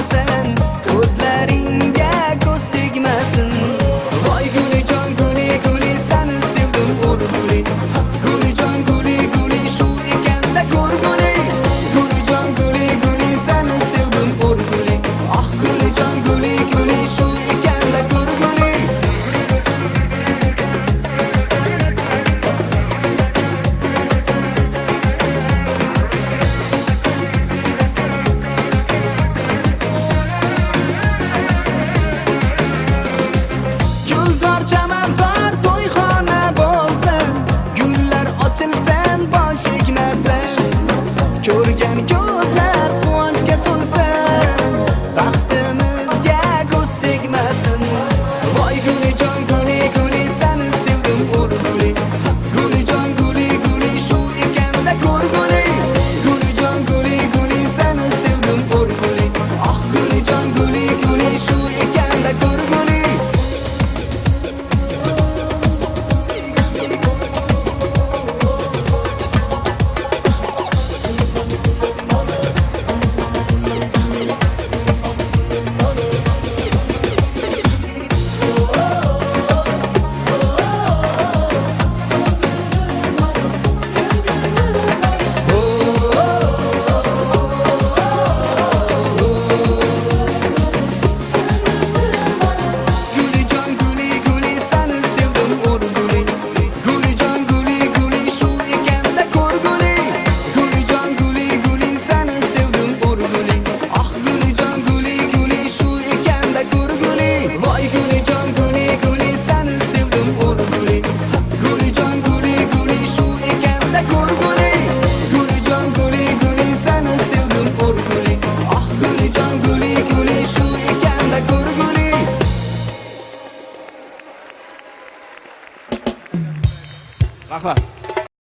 boqmasin, ko'zlaringga ko'z tegmasin. Voy gulijon guli guli seni sevdim o'rguli. Gulijon guli guli shu ekanda ko'rguli. Gulijon guli guli seni sevdim o'rguli. Ah gulijon guli guli shu ekanda ko'rguli. Gulzor chamanzor to'yxona bo'lsin, gullar ochilsin, bosh egmasin. Ko'rgan ko'zlar quvonchga to'lsin, baxtimizga ko'z tegmasin. Voy gulijon guli guli seni sevdim o'rguli. Gulijon guli guli shu ekanda ko'rguli. Gulijon guli guli seni sevdim o'rguli. Ah gulijon guli guli shu ekanda ko'rguli. Gulijon guli guli seni sevdim o'rguli. Gulijon guli guli shu ekanda ko'rguli. Gulijon guli guli seni sevdim o'rguli. Ah gulijon guli guli shu ekanda ko'rguli. Voy gulijon guli guli seni sevdim o'rguli. Gulijon guli guli shu ekanda ko'rguli. Gulijon guli guli seni sevdim o'rguli. Ah gulijon guli guli shu ekanda ko'rguli. Rahmat.